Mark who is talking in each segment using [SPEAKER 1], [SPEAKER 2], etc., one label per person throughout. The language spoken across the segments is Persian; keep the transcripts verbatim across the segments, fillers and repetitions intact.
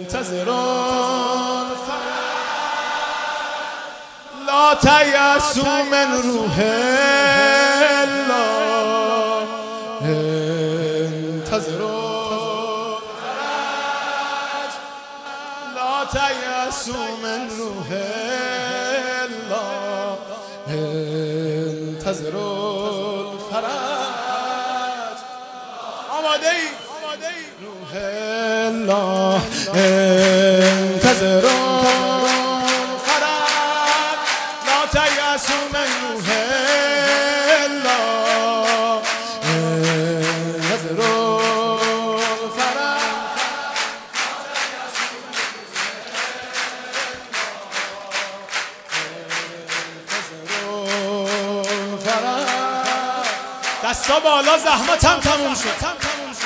[SPEAKER 1] منتظرون لا تیأسوا من روح الله انتظروا فرج لا تیأسوا من روح الله انتظروا الفرج آماده ای روح الله انتظروا فرج لا تیأسوا من روح الله انتظروا فرج انتظروا فرج دستا بالا زحمتم تموم شد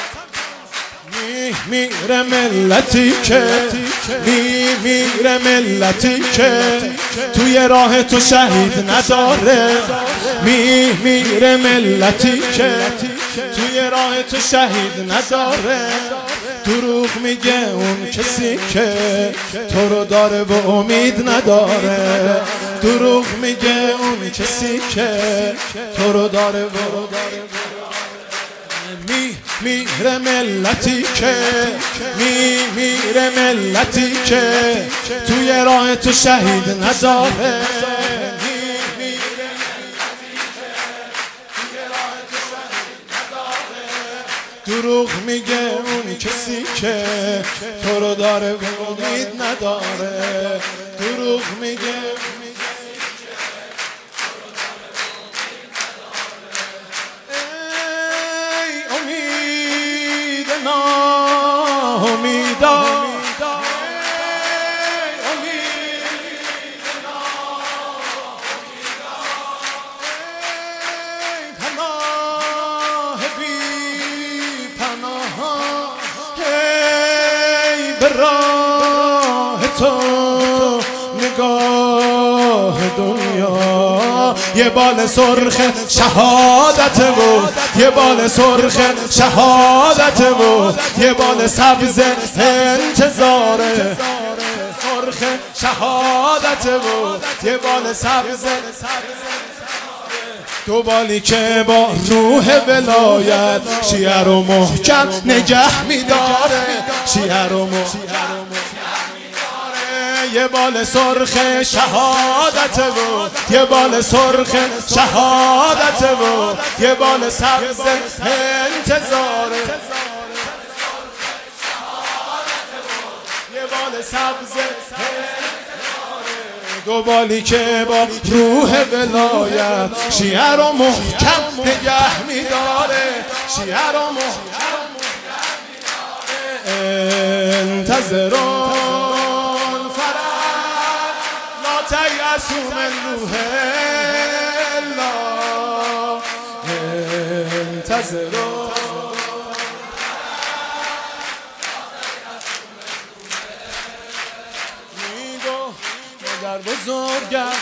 [SPEAKER 1] میره ملتی که می میره ملتی که توی راه تو شهید نداره می میره ملتی که توی راه تو شهید نداره دروغ میگه اون کسی که تو رو داره و امید نداره دروغ میگه اون کسی که تو رو داره و می میره ملتی که می میره ملتی که توی راه تو شهید نداره می میره ملتی که توی راه تو شهید نداره دروغ میگه اون کسی که تو رو داره و امید نداره دروغ میگه ناامیدا پناه بی پناه ای به راه تو نگاه دنیا یه بال سرخ شهادت بود یه بال سرخ شهادت بود یه بال سبز انتظاره سرخ شهادت بود یه بال سبز دو بالی که با روح ولایت شیعه رو محکم نگه میداره شیعه رو محکم یه بال سرخ شهادت بود یه بال سرخ شهادت بود یه بال سبز انتظاره یه بال سبز دو بالی که با روح ولایت شیعه رو محکم نگه میداره شیعه رو محکم انتظرون تیأسوا من روح الله انتظروا میگو مادر بزرگم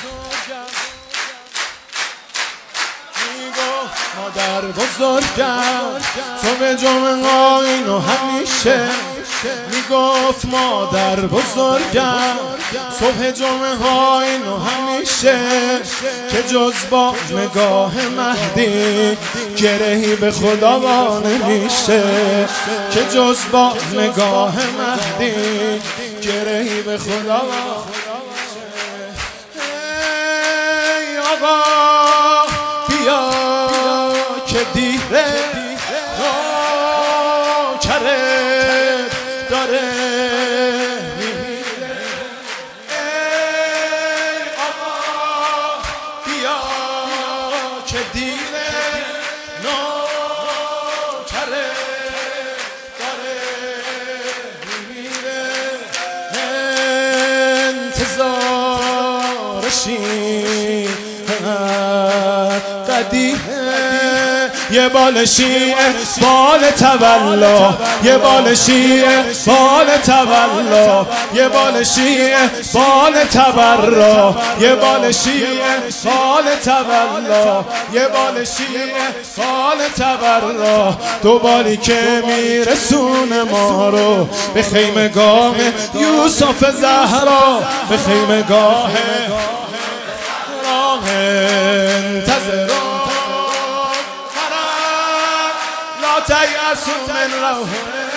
[SPEAKER 1] میگو مادر بزرگم تو به جمعه اینو همیشه میگفت مادر بزرگم صبح جمعه ها اینو همیشه که جز با نگاه مهدی گرهی به خدا با نمیشه که جز با نگاه مهدی گرهی به خدا با ای آقا بیا که دیره کره داره میمیره ای آقا بیا که دیره نوکره داره میمیره انتظارشی قدیمه یه بال شیعه بال تولا، یه بال شیعه بال تولا، یه بال شیعه بال تبرا، یه بال شیعه بال تولا، یه بال شیعه بال تبرا. دو بالی که میرسونه ما رو به خیمگاه یوسف زهرا، به خیمگاه راه انتظروا لا تیأسوا من روح